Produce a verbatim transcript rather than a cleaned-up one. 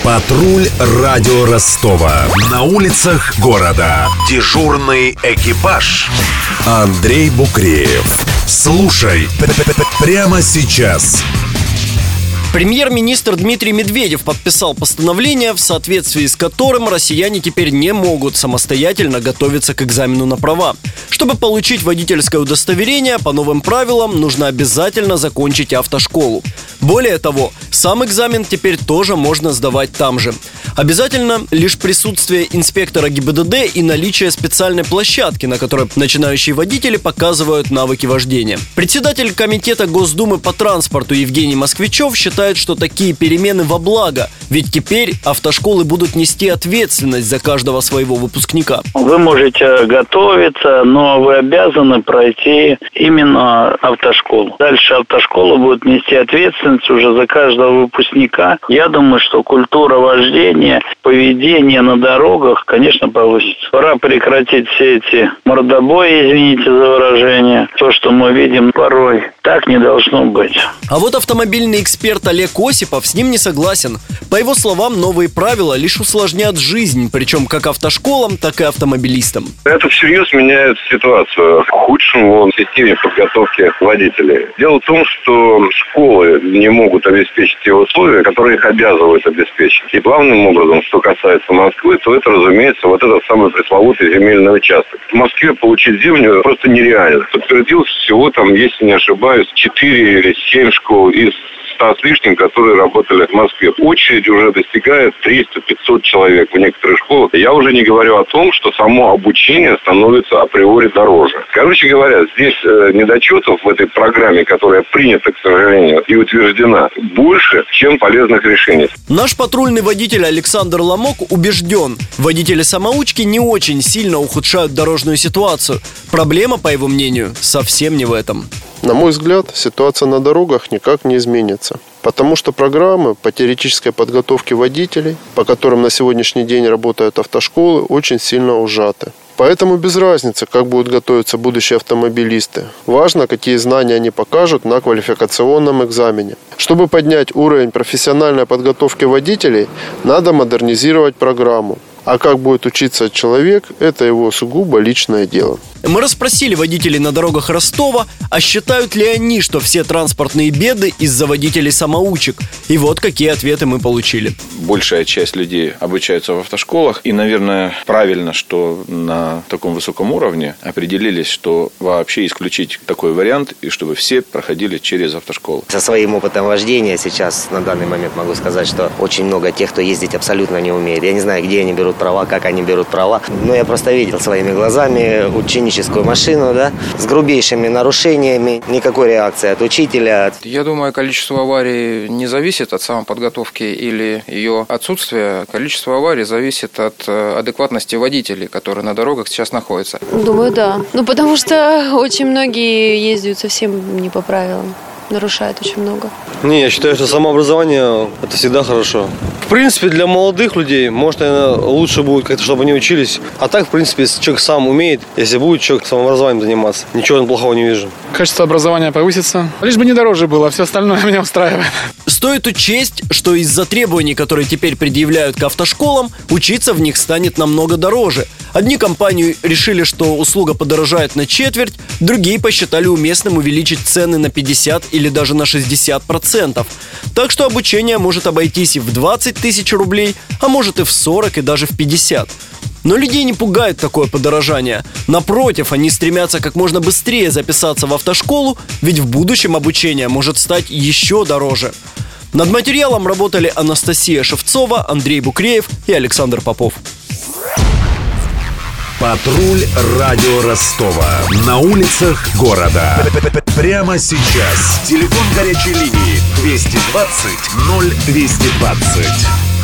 Патруль радио Ростова. На улицах города. Дежурный экипаж. Андрей Букреев. Слушай прямо сейчас. Премьер-министр Дмитрий Медведев подписал постановление, в соответствии с которым россияне теперь не могут самостоятельно готовиться к экзамену на права. Чтобы получить водительское удостоверение, по новым правилам нужно обязательно закончить автошколу. Более того, сам экзамен теперь тоже можно сдавать там же. Обязательно лишь присутствие инспектора ГИБДД и наличие специальной площадки, на которой начинающие водители показывают навыки вождения. Председатель комитета Госдумы по транспорту Евгений Москвичев считает, что такие перемены во благо, ведь теперь автошколы будут нести ответственность за каждого своего выпускника. Вы можете готовиться, но вы обязаны пройти именно автошколу. Дальше автошкола будет нести ответственность уже за каждого выпускника. Я думаю, что культура вождения, поведение на дорогах, конечно, повысится. Пора прекратить все эти мордобои, извините за выражение. То, что мы видим порой, так не должно быть. А вот автомобильный эксперт Олег Осипов с ним не согласен. По его словам, новые правила лишь усложнят жизнь, причем как автошколам, так и автомобилистам. Это всерьез меняет ситуацию к худшему в системе подготовки водителей. Дело в том, что школы не могут обеспечить те условия, которые их обязывают обеспечить. И главным образом, что касается Москвы, то это, разумеется, вот этот самый пресловутый земельный участок. В Москве получить землю просто нереально. Подтвердилось всего там, если не ошибаюсь, четыре или семь школ из ста с лишним, которые работали в Москве. Очередь уже достигает триста-пятьсот человек в некоторых школах. Я уже не говорю о том, что само обучение становится априори дороже. Короче говоря, здесь э, недочетов в этой программе, которая принята, к сожалению, и утверждена, больше, чем полезных решений. Наш патрульный водитель Александр Ломок убежден, водители-самоучки не очень сильно ухудшают дорожную ситуацию. Проблема, по его мнению, совсем не в этом. На мой взгляд, ситуация на дорогах никак не изменится. Потому что программы по теоретической подготовке водителей, по которым на сегодняшний день работают автошколы, очень сильно ужаты. Поэтому без разницы, как будут готовиться будущие автомобилисты. Важно, какие знания они покажут на квалификационном экзамене. Чтобы поднять уровень профессиональной подготовки водителей, надо модернизировать программу. А как будет учиться человек, это его сугубо личное дело. Мы расспросили водителей на дорогах Ростова, а считают ли они, что все транспортные беды из-за водителей-самоучек. И вот какие ответы мы получили. Большая часть людей обучаются в автошколах. И, наверное, правильно, что на таком высоком уровне определились, что вообще исключить такой вариант, и чтобы все проходили через автошколу. Со своим опытом вождения сейчас на данный момент могу сказать, что очень много тех, кто ездить абсолютно не умеет. Я не знаю, где они берут права, как они берут права. Но я просто видел своими глазами ученическую машину, да, с грубейшими нарушениями. Никакой реакции от учителя. Я думаю, количество аварий не зависит от самоподготовки или ее отсутствия. Количество аварий зависит от адекватности водителей, которые на дорогах сейчас находятся. Думаю, да. Ну, потому что очень многие ездят совсем не по правилам. Нарушает очень много. Не, я считаю, что самообразование – это всегда хорошо. В принципе, для молодых людей, может, наверное, лучше будет как-то, чтобы они учились. А так, в принципе, если человек сам умеет, если будет человек самообразованием заниматься, ничего плохого не вижу. Качество образования повысится. Лишь бы не дороже было, все остальное меня устраивает. Стоит учесть, что из-за требований, которые теперь предъявляют к автошколам, учиться в них станет намного дороже. Одни компании решили, что услуга подорожает на четверть, другие посчитали уместным увеличить цены на пятьдесят или даже на шестьдесят процентов. Так что обучение может обойтись и в двадцать тысяч рублей, а может и в сорок, и даже в пятьдесят. Но людей не пугает такое подорожание. Напротив, они стремятся как можно быстрее записаться в автошколу, ведь в будущем обучение может стать еще дороже. Над материалом работали Анастасия Шевцова, Андрей Букреев и Александр Попов. Патруль радио Ростова. На улицах города. Прямо сейчас. Телефон горячей линии двести двадцать ноль двести двадцать.